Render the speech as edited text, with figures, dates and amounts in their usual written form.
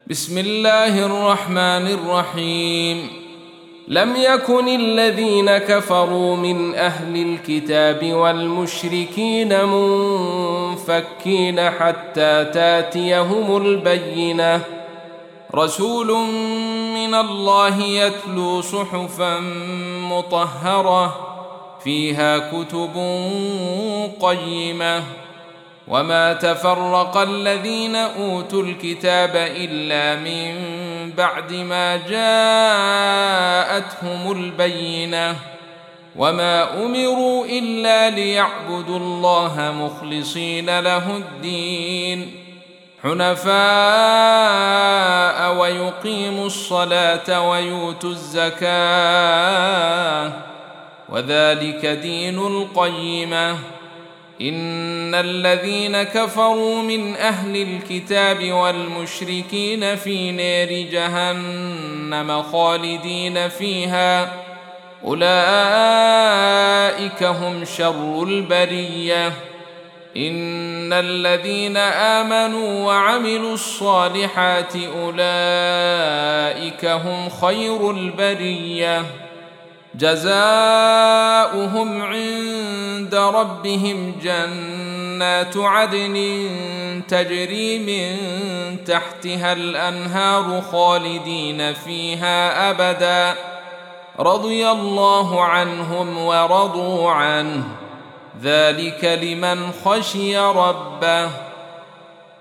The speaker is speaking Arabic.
بسم الله الرحمن الرحيم. لم يكن الذين كفروا من أهل الكتاب والمشركين منفكين حتى تاتيهم البينة، رسول من الله يتلو صحفا مطهرة فيها كتب قيمة. وما تفرق الذين أوتوا الكتاب إلا من بعد ما جاءتهم البينة، وما أمروا إلا ليعبدوا الله مخلصين له الدين حنفاء ويقيموا الصلاة ويؤتوا الزكاة، وذلك دين القيمة. إن الذين كفروا من أهل الكتاب والمشركين في نار جهنم خالدين فيها، أولئك هم شر البرية. إن الذين آمنوا وعملوا الصالحات أولئك هم خير البرية، جزاؤهم عند ربهم جنات عدن تجري من تحتها الأنهار خالدين فيها أبدا، رضي الله عنهم ورضوا عنه، ذلك لمن خشي ربه.